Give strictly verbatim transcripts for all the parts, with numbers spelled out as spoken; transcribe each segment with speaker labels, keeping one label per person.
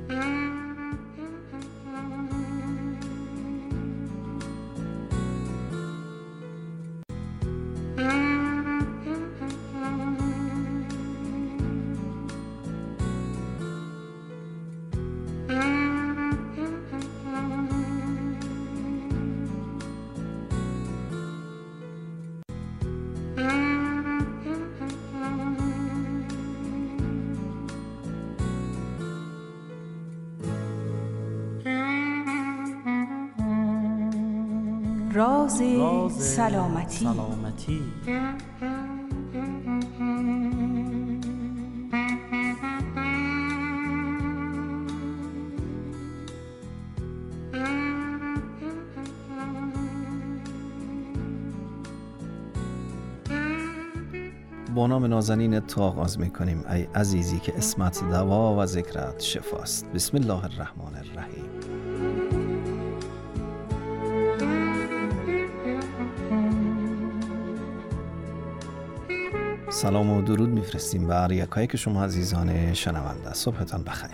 Speaker 1: راز سلامتی,
Speaker 2: سلامتی.
Speaker 3: با نام نازنین تو آغاز می‌کنیم ای عزیزی که اسمت دوا و ذکرت شفاست. بسم الله الرحمن الرحیم. سلام و درود میفرستیم بر یکایی که شما عزیزان شنونده. صبحتان بخیر.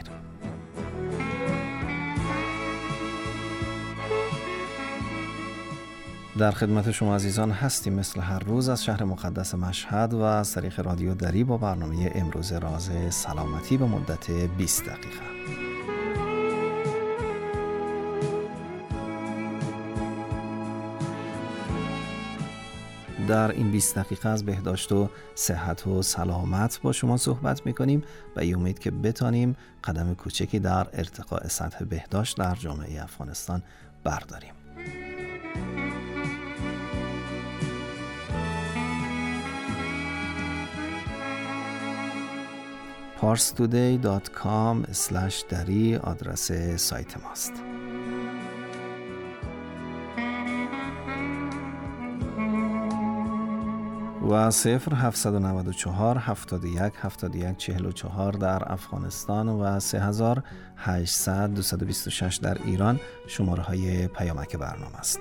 Speaker 3: در خدمت شما عزیزان هستیم مثل هر روز از شهر مقدس مشهد و از طریق رادیو دری با برنامه امروز راز سلامتی به مدت بیست دقیقه. در این بیست دقیقه از بهداشت و صحت و سلامت با شما صحبت می‌کنیم و ای امید که بتانیم قدم کوچکی در ارتقاء سطح بهداشت در جامعه افغانستان برداریم. پارس تودی دات کام اسلش دری آدرس سایت ماست. و صفر هفتصد و نود و چهار هفتاد و یک هفتاد و یک چهل و چهار در افغانستان و سه هزار و هشتصد دویست و بیست و شش در ایران شماره های پیامک برنامه است.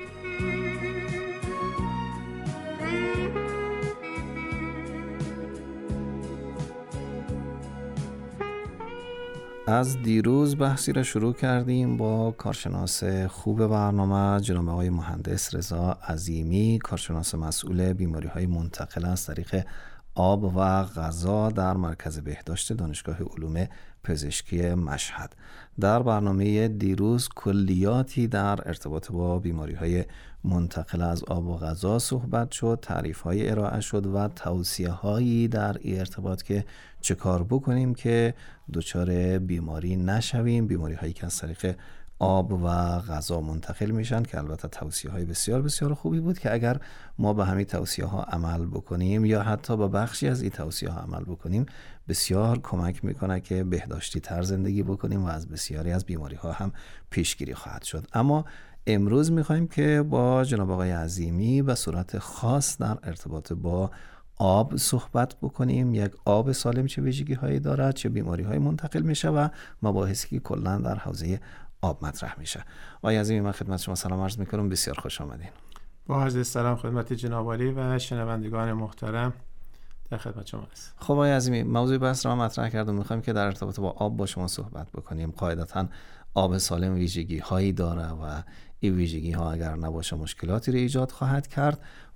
Speaker 3: از دیروز بحثی را شروع کردیم با کارشناس خوب برنامه جناب آقای مهندس رضا عظیمی، کارشناس مسئول بیماری‌های منتقل از طریق آب و غذا در مرکز بهداشت دانشگاه علوم پزشکی مشهد. در برنامه دیروز کلیاتی در ارتباط با بیماری‌های منتقل از آب و غذا صحبت شد، تعریف‌های ارائه شد و توصیه‌هایی در این ارتباط که چه کار بکنیم که دچار بیماری نشویم، بیماری‌هایی که از طریق آب و غذا منتقل میشن، که البته توصیه‌های بسیار بسیار خوبی بود که اگر ما به همین توصیه‌ها عمل بکنیم یا حتی با بخشی از این توصیه‌ها عمل بکنیم بسیار کمک میکنه که بهداشتی تر زندگی بکنیم و از بسیاری از بیماری‌ها هم پیشگیری خواهد شد. اما امروز میخوایم که با جناب آقای عظیمی به صورت خاص در ارتباط با آب صحبت بکنیم. یک آب سالم چه ویژگی‌هایی دارد، چه بیماری‌های منتقل میشه و مباحثی که کلاً در حوزه آب مطرح میشه. آقای عظیمی من خدمت شما سلام عرض میکنم، بسیار خوش آمدین.
Speaker 4: با عرض سلام خدمت جناب عالی و شنوندگان محترم، در خدمت شما هست.
Speaker 3: خب آقای عظیمی موضوع بحث رو مطرح کردم، میخوایم که در ارتباط با آب با شما صحبت بکنیم. قاعدتاً آب سالم ویژگی‌هایی داره و این ویژگی‌ها اگر نباشه مشکلاتی رو ایجاد خواهد کرد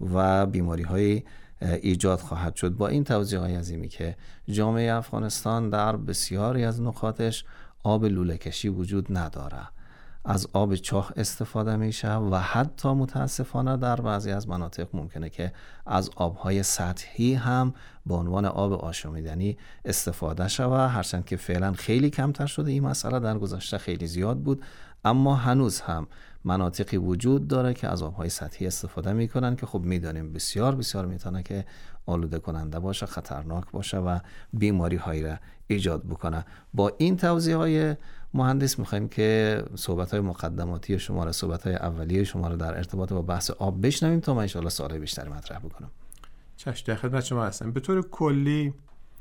Speaker 3: و بیماری‌های ایجاد خواهد شد. با این توضیح آقای عظیمی که جامعه افغانستان در بسیاری از نقاطش آب لوله کشی وجود نداره، از آب چاه استفاده میشه و حتی متاسفانه در بعضی از مناطق ممکنه که از آبهای سطحی هم به عنوان آب آشامیدنی استفاده شود، هرچند که فعلا خیلی کمتر شده این مسئله، در گذشته خیلی زیاد بود، اما هنوز هم مناطقی وجود داره که از آبهای سطحی استفاده میکنن که خب میدانیم بسیار بسیار میتونه که آلوده کننده باشه، خطرناک باشه و بیماری هایی را ایجاد بکنه. با این توضیح های مهندس میخوایم که صحبت های مقدماتی شما را، صحبت های اولیه شما را در ارتباط با بحث آب بشنویم تا من ان شاء الله سوال بیشتری مطرح بکنم.
Speaker 4: چشم، در خدمت شما هستم. به طور کلی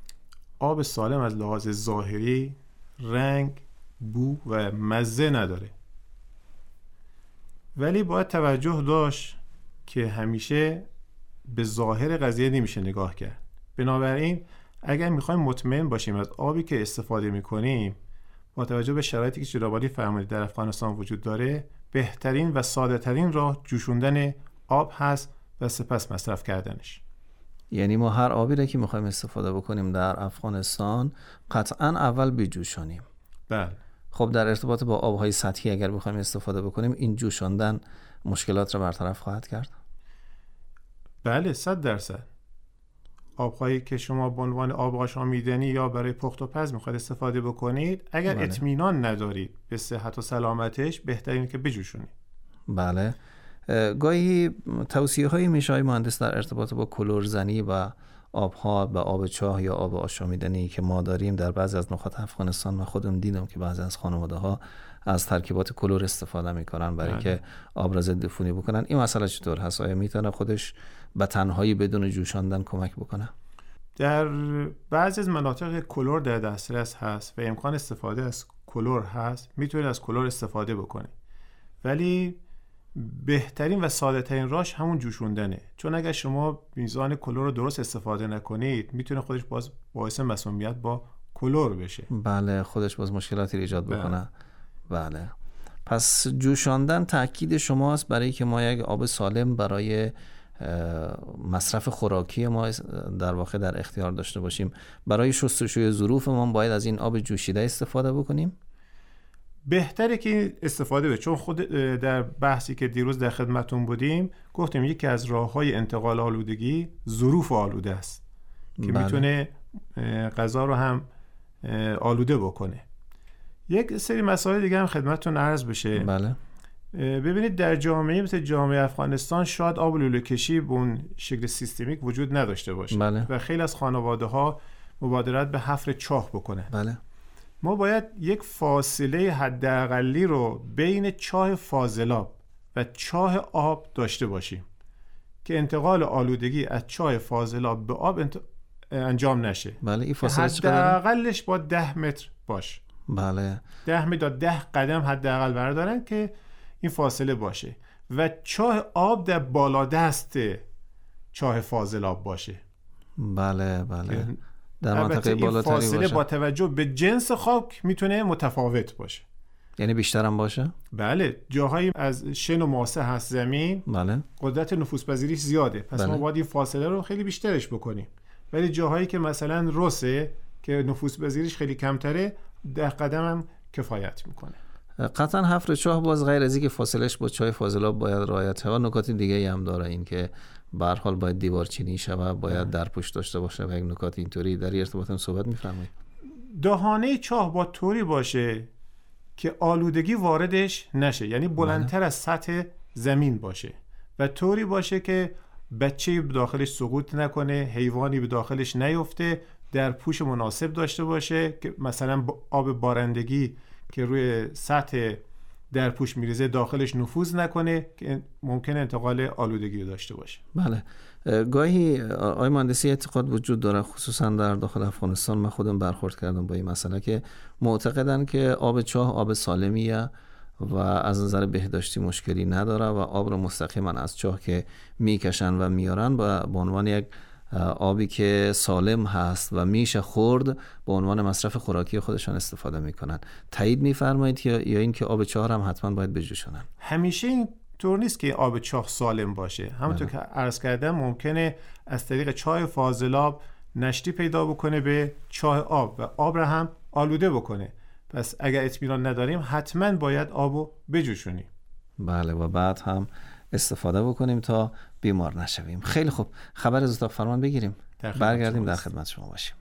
Speaker 4: آب سالم از لحاظ ظاهری رنگ، بو و مزه نداره، ولی باید توجه داشت که همیشه به ظاهر قضیه نمیشه نگاه کرد. بنابراین اگر میخوایم مطمئن باشیم از آبی که استفاده میکنیم با توجه به شرایطی که جناب عالی فرمودید در افغانستان وجود داره، بهترین و ساده ترین راه جوشوندن آب هست و سپس مصرف کردنش.
Speaker 3: یعنی ما هر آبی را که میخوایم استفاده بکنیم در افغانستان قطعا اول بجوشانیم.
Speaker 4: بله.
Speaker 3: خب در ارتباط با آبهای سطحی اگر بخوایم استفاده بکنیم این جوشاندن مشکلات را برطرف خواهد کرد؟
Speaker 4: بله، صد درصد. آبهایی که شما به عنوان آب آشامیدنی یا برای پخت و پز میخواید استفاده بکنید، اگر
Speaker 3: بله.
Speaker 4: اطمینان ندارید به صحت و سلامتش، بهترین که بجوشونید.
Speaker 3: بله. گاهی توصیه هایی میشه مهندس در ارتباط با کلورزنی و آبها و آب چاه یا آب آشامیدنی که ما داریم در بعضی از نقاط افغانستان، و خودم دیدم که بعضی از خانواده ها از ترکیبات کلور استفاده میکنن برای اینکه آب را ضد عفونی بکنن. این مسئله چطور هست؟ آیا میتونه خودش به تنهایی بدون جوشاندن کمک بکنه؟
Speaker 4: در بعضی از مناطق کلور در دسترس هست و امکان استفاده از کلور هست، میتونید از کلور استفاده بکنید، ولی بهترین و ساده ترین راهش همون جوشوندنه، چون اگر شما میزان کلور رو درست استفاده نکنید میتونه خودش باز باعث مسمومیت با کلور بشه.
Speaker 3: بله، خودش باز مشکلاتی ایجاد بکنه. بله. بله. پس جوشاندن تاکید شماست برای که ما یک آب سالم برای مصرف خوراکی ما در واقع در اختیار داشته باشیم. برای شستشوی ظروف ما باید از این آب جوشیده استفاده بکنیم.
Speaker 4: بهتره که استفاده بشه، چون خود در بحثی که دیروز در خدمتون بودیم گفتیم یکی از راه‌های انتقال آلودگی ظروف آلوده است که بله. میتونه غذا رو هم آلوده بکنه. یک سری مسائل دیگه هم خدمتتون عرض بشه.
Speaker 3: بله.
Speaker 4: ببینید در جامعه مثل جامعه افغانستان شاید آب لوله کشی به اون شکل سیستمیک وجود نداشته باشه.
Speaker 3: بله.
Speaker 4: و خیلی از خانواده‌ها مبادرت به حفر چاه بکنه.
Speaker 3: بله.
Speaker 4: ما باید یک فاصله حداقلی رو بین چاه فاضلاب و چاه آب داشته باشیم که انتقال آلودگی از چاه فاضلاب به آب انت... انجام نشه.
Speaker 3: بله. این فاصله چقدر؟
Speaker 4: حداقلش با ده متر باش.
Speaker 3: بله.
Speaker 4: ده متر تا ده قدم حداقل بردارن که این فاصله باشه و چاه آب در بالادست چاه فاضلاب باشه.
Speaker 3: بله بله. در منطقه بالاتری باشه.
Speaker 4: فاصله با توجه به جنس خاک میتونه متفاوت باشه.
Speaker 3: یعنی بیشتر هم باشه؟
Speaker 4: بله. جاهایی از شن و ماسه هست زمین،
Speaker 3: بله.
Speaker 4: قدرت نفوذپذیریش زیاده، پس بله. ما باید این فاصله رو خیلی بیشترش بکنیم. ولی جاهایی که مثلا رسه که نفوذپذیریش خیلی کمتره، ده قدم هم کفایت میکنه.
Speaker 3: قطعا حفر چاه باز غیر از اینکه فاصلهش با چاه فاضلاب باید رعایت شه، نکات دیگه هم داره، این که به هر حال باید دیوار چینی شه و باید درپوش داشته باشه و یک نکات اینطوری در ارتباط هم صحبت می‌فرمایید.
Speaker 4: دهانه چاه با طوری باشه که آلودگی واردش نشه، یعنی بلندتر بله. از سطح زمین باشه و طوری باشه که بچه‌ای به داخلش سقوط نکنه، حیوانی به داخلش نیفته، درپوش مناسب داشته باشه که مثلا آب بارندگی که روی سطح درپوش میریزه داخلش نفوذ نکنه که ممکنه انتقال آلودگی داشته باشه.
Speaker 3: بله. گاهی آقای مهندسی اعتقاد وجود داره، خصوصا در داخل افغانستان من خودم برخورد کردم با این مسئله، که معتقدن که آب چاه آب سالمیه و از نظر بهداشتی مشکلی نداره و آب رو مستقیما از چاه که میکشن و میارن به عنوان یک آبی که سالم هست و میشه خورد به عنوان مصرف خوراکی خودشان استفاده میکنن. تایید میفرمایید یا یا این که آب چاه هم حتما باید بجوشونن؟
Speaker 4: همیشه این طور نیست که آب چاه سالم باشه. همونطور که عرض کردم ممکنه از طریق چاه فاضلاب نشتی پیدا بکنه به چاه آب و آب را هم آلوده بکنه. پس اگر اطمینان نداریم حتما باید آبو بجوشونیم.
Speaker 3: بله. و بعد هم استفاده بکنیم تا بیمار نشویم. خیلی خوب. خبر از اتاق فرمان بگیریم. برگردیم در خدمت شما باشیم.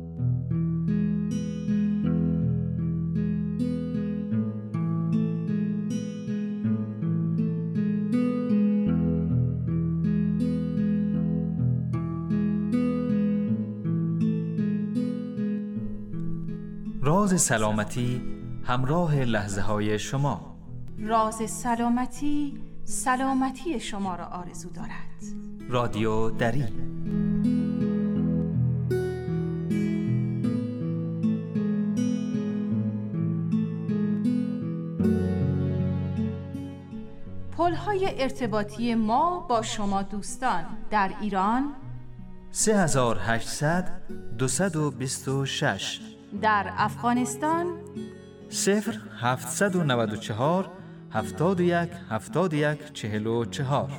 Speaker 2: راز سلامتی همراه لحظه های شما.
Speaker 1: راز سلامتی سلامتی شما را آرزو دارد.
Speaker 2: رادیو دری.
Speaker 1: پل‌های ارتباطی ما با شما دوستان در ایران
Speaker 2: سه هزار و هشتصد و دویست و بیست و شش،
Speaker 1: در افغانستان
Speaker 2: صفر هفتصد و نود و چهار هفتاد و یک هفتاد و یک چهل و چهار.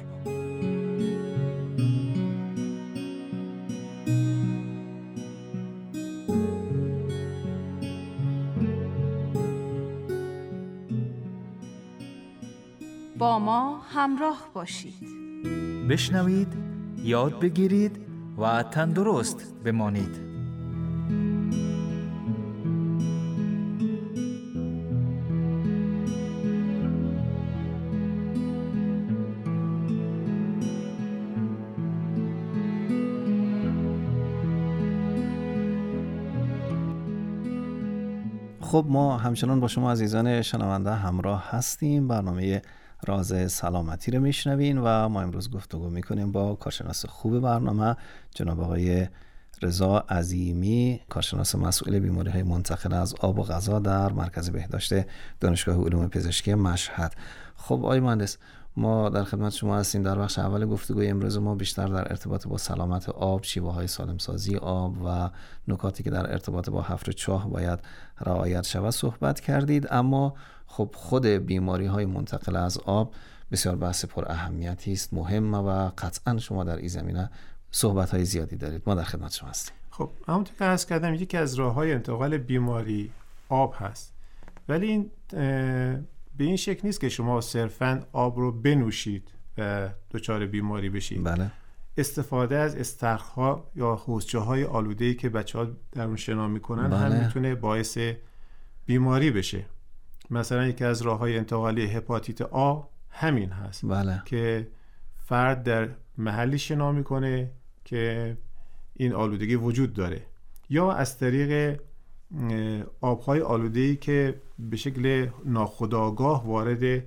Speaker 1: با ما همراه باشید.
Speaker 2: بشنوید، یاد بگیرید و تندرست بمانید.
Speaker 3: خب ما همچنان با شما عزیزان شنونده همراه هستیم. برنامه راز سلامتی رو میشنوین و ما امروز گفتگو میکنیم با کارشناس خوب برنامه جناب آقای رضا عظیمی، کارشناس مسئول بیماری‌های منتقل از آب و غذا در مرکز بهداشت دانشگاه علوم پزشکی مشهد. خب آقای مهندس، ما در خدمت شما هستیم. در بخش اول گفتگوی امروز ما بیشتر در ارتباط با سلامت آب، شیوه‌های سالمسازی آب و نکاتی که در ارتباط با حفر چاه باید رعایت شود صحبت کردید، اما خب خود بیماری‌های منتقل از آب بسیار بحث پر اهمیتی است، مهم و قطعا شما در این زمینه صحبت‌های زیادی دارید. ما در خدمت شما هستیم.
Speaker 4: خب همونطور که عرض کردم یکی از راه‌های انتقال بیماری آب هست، ولی این به این شکل نیست که شما صرفاً آب رو بنوشید و دچار بیماری بشید.
Speaker 3: بله.
Speaker 4: استفاده از استخرها یا حوضچه‌های آلوده‌ای که بچه‌ها در اون شنا می‌کنن
Speaker 3: بله.
Speaker 4: هم میتونه باعث بیماری بشه. مثلا یکی از راه‌های انتقالی هپاتیت آ همین هست.
Speaker 3: بله.
Speaker 4: که فرد در محلی شنا میکنه که این آلودگی وجود داره، یا از طریق آبهای آلوده‌ای که به شکل ناخودآگاه وارد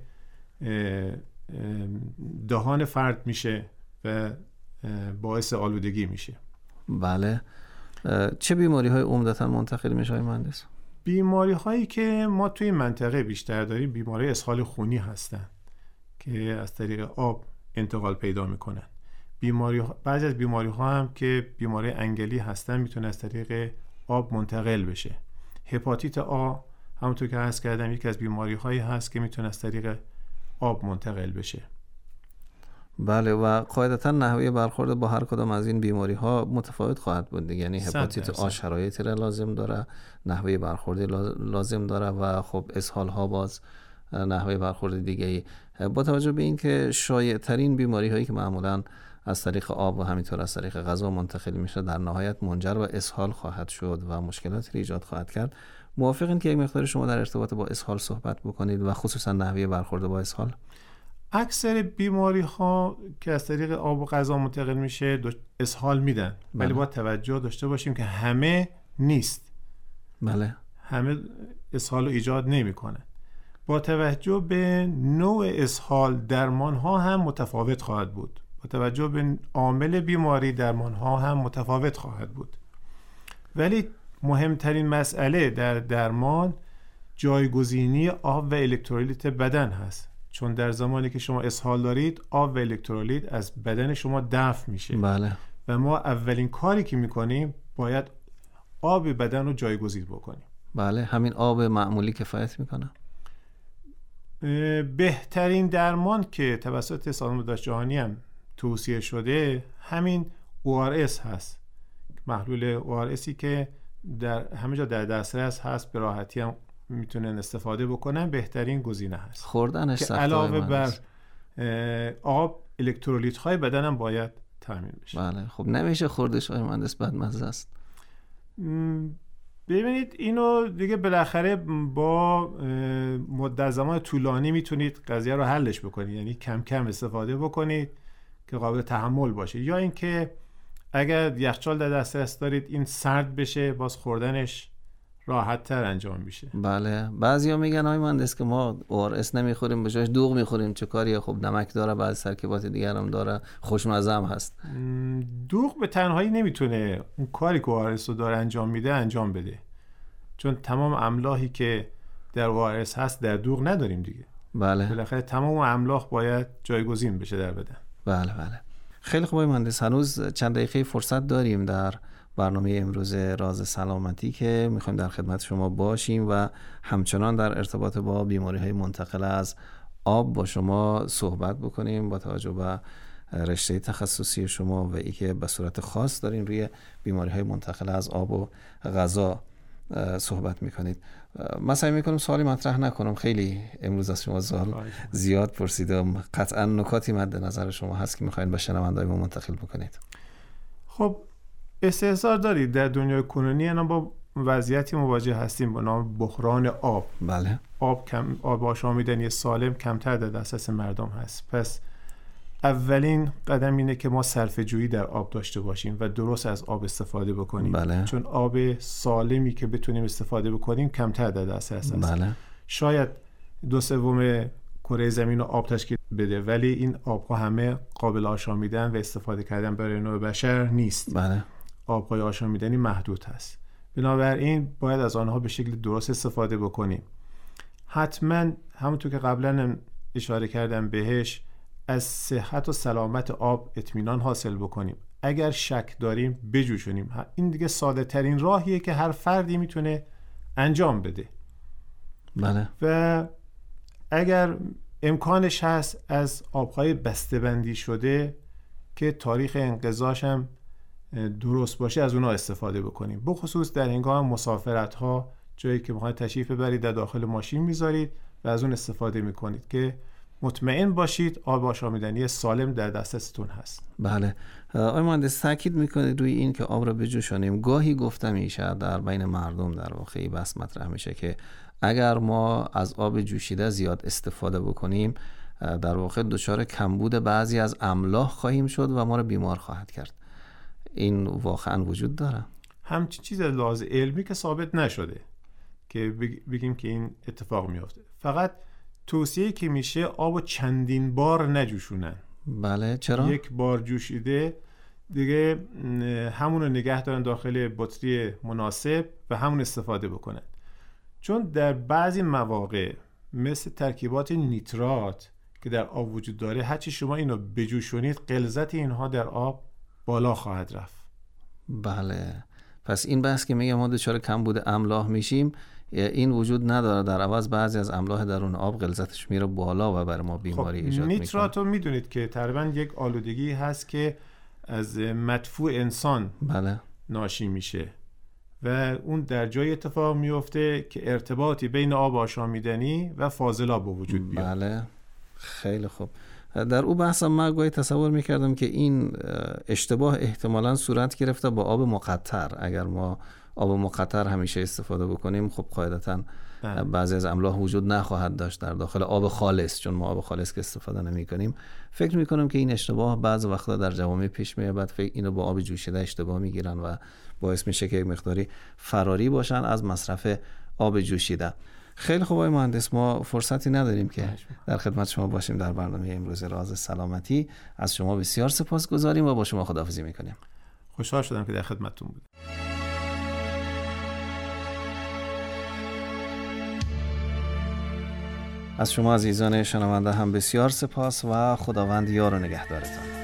Speaker 4: دهان فرد میشه و باعث آلودگی میشه.
Speaker 3: بله. چه بیماری های عمدتاً منتقل میشه آقای مهندس؟
Speaker 4: بیماری هایی که ما توی منطقه بیشتر داریم بیماری اسهال خونی هستن که از طریق آب انتقال پیدا میکنن. بیماری بعضی از بیماری ها هم که بیماری انگلی هستن میتونه از طریق آب منتقل بشه. هپاتیت آ همونطور که عرض کردم یکی از بیماری هایی هست که میتونه از طریق آب منتقل بشه.
Speaker 3: بله، و قاعدتا نحوه برخورد با هر کدام از این بیماری ها متفاوت خواهد بود. یعنی هپاتیت آ شرایطی را لازم داره، نحوه برخورد لازم داره و خب اسهال ها باز نحوه برخورد دیگه ای. با توجه به این که شایع ترین بیماری هایی که معمولا از طریق آب و همینطور از طریق غذا منتقل میشه در نهایت منجر به اسهال خواهد شد و مشکلاتی ایجاد خواهد کرد، موافقین که یک مقدار شما در ارتباط با اسهال صحبت بکنید و خصوصا نحوه برخورد با اسهال؟
Speaker 4: اکثر بیماری ها که از طریق آب و غذا منتقل میشه اسهال میدن، ولی با توجه داشته باشیم که همه نیست.
Speaker 3: بله.
Speaker 4: همه اسهال رو ایجاد نمیکنن. با توجه به نوع اسهال درمان ها هم متفاوت خواهد بود. با توجه به عامل بیماری درمان ها هم متفاوت خواهد بود. ولی مهمترین مسئله در درمان جایگزینی آب و الکترولیت بدن هست، چون در زمانی که شما اسهال دارید آب و الکترولیت از بدن شما دفع میشه.
Speaker 3: بله.
Speaker 4: و ما اولین کاری که میکنیم باید آب بدن رو جایگزین بکنیم.
Speaker 3: بله. همین آب معمولی کفایت میکنه؟
Speaker 4: بهترین درمان که توسط سازمان بهداشت جهانی هم توصیه شده همین او آر اس هست. محلول او آر اسی که در همه جا در دسترس هست، به راحتی هم میتونن استفاده بکنن، بهترین گزینه هست.
Speaker 3: خوردنش
Speaker 4: که
Speaker 3: سخته
Speaker 4: علاوه بر آب الکترولیت های بدن هم باید تامین بشه.
Speaker 3: بله. خب نمیشه خوردش آقای مهندس، بدمزه است.
Speaker 4: ببینید اینو دیگه بالاخره با مدت زمان طولانی میتونید قضیه رو حلش بکنید، یعنی کم کم استفاده بکنید که قابل تحمل باشه، یا اینکه اگر یخچال در دسترس دارید این سرد بشه باز خوردنش راحت تر انجام میشه.
Speaker 3: بله. بعضیا میگن آقای مهندس که ما او آر اس نمیخوریم، به جاش دوغ میخوریم، چه کاریه؟ خب نمک داره، بعضی ترکیبات دیگر هم داره، خوشمزه هم هست.
Speaker 4: دوغ به تنهایی نمیتونه اون کاری که او آر اس رو داره انجام میده انجام بده، چون تمام املاحی که در او آر اس هست در دوغ نداریم دیگه.
Speaker 3: بله.
Speaker 4: بالاخره تمام املاح باید جایگزین بشه در بدن.
Speaker 3: بله بله. خیلی خوب آقای مهندس، هنوز چند دقیقه فرصت داریم در برنامه امروز راز سلامتی که میخوایم در خدمت شما باشیم و همچنان در ارتباط با بیماری‌های منتقل از آب با شما صحبت بکنیم با توجه به رشته تخصصی شما و ای که به صورت خاص دارین روی بیماری‌های منتقل از آب و غذا صحبت میکنید. من سعی میکنم سوالی مطرح نکنم، خیلی امروز از شما سوال زیاد پرسیدم، قطعا نکاتی مد نظر شما هست که میخواین به شنونده‌های ما منتقل بکنید.
Speaker 4: خب استحضار دارید در دنیای کنونی الان با وضعیتی مواجه هستیم با نام بحران آب.
Speaker 3: بله.
Speaker 4: آب کم، آب آشامیدنی سالم کمتر در دسترس مردم هست. پس اولین قدم اینه که ما صرفه‌جویی در آب داشته باشیم و درست از آب استفاده بکنیم.
Speaker 3: بله.
Speaker 4: چون آب سالمی که بتونیم استفاده بکنیم کمتر در دسترس هست.
Speaker 3: بله.
Speaker 4: شاید دو سوم کره زمین رو آب تشکیل بده، ولی این آب‌ها همه قابل آشامیدن و استفاده کردن برای نوع بشر نیست.
Speaker 3: بله.
Speaker 4: آب‌های آشامیدنی محدود هست. بنابراین باید از آنها به شکل درست استفاده بکنیم. حتما همونطور که قبلا اشاره کردم بهش، از صحت و سلامت آب اطمینان حاصل بکنیم. اگر شک داریم بجوشونیم. این دیگه ساده ترین راهیه که هر فردی میتونه انجام بده.
Speaker 3: بله.
Speaker 4: و اگر امکانش هست از آبهای بسته‌بندی شده که تاریخ انقضاش هم درست باشه از اونها استفاده بکنیم. بخصوص در هنگام مسافرت ها، جایی که میخواید تشریف ببرید در داخل ماشین میذارید و از اون استفاده میکنید که مطمئن باشید آب آشامیدنی سالم در دسترستون هست.
Speaker 3: بله. آقای مهندس تاکید میکنید روی این که آب را بجوشانیم. گاهی گفته میشه در بین مردم در واقع بحث مطرح میشه که اگر ما از آب جوشیده زیاد استفاده بکنیم در واقع دچار کمبود بعضی از املاح خواهیم شد و ما را بیمار خواهد کرد. این واقعا وجود داره؟
Speaker 4: همچین چیز لازم علمی که ثابت نشده که بگیم که این اتفاق میافته. فقط توصیه که میشه آبو چندین بار نجوشونن.
Speaker 3: بله. چرا؟
Speaker 4: یک بار جوشیده دیگه همونو نگه دارن داخل بطری مناسب و همون استفاده بکنن. چون در بعضی مواقع مثل ترکیبات نیترات که در آب وجود داره، هرچی شما اینو بجوشونید غلظت اینها در آب بالا خواهد رفت.
Speaker 3: بله. پس این بحث که میگه ما دچار کمبود املاح میشیم این وجود نداره، در عوض بعضی از املاح درون آب غلظتش میره بالا و برای ما بیماری
Speaker 4: خب
Speaker 3: ایجاد میکنه.
Speaker 4: نیترات رو میدونید که تقریبا یک آلودگی هست که از مدفوع انسان
Speaker 3: بله.
Speaker 4: ناشی میشه و اون در جای اتفاق میفته که ارتباطی بین آب آشامیدنی و فاضلاب وجود بیاد.
Speaker 3: بله. خیلی خوب. در او بحثم من گاهی تصور میکردم که این اشتباه احتمالاً صورت گرفته با آب مقطر. اگر ما آب مقطر همیشه استفاده بکنیم خب قاعدتاً بعضی از املاح وجود نخواهد داشت در داخل آب خالص، چون ما آب خالص که استفاده نمی کنیم. فکر می کنم که این اشتباه بعضی وقتا در جوامع پیش میاد، بعد فکر اینو با آب جوشیده اشتباه میگیرن و باعث میشه که یک مقداری فراری باشن از مصرف آب جوشیده. خیلی خوب آقای مهندس، ما فرصتی نداریم که در خدمت شما باشیم در برنامه امروز راز سلامتی. از شما بسیار سپاسگزاریم و با شما خداحافظی میکنیم.
Speaker 4: خوشحال شدم که در خدمتتون بودم.
Speaker 3: از شما عزیزان شنونده هم بسیار سپاس و خداوند یار و نگهدارتان.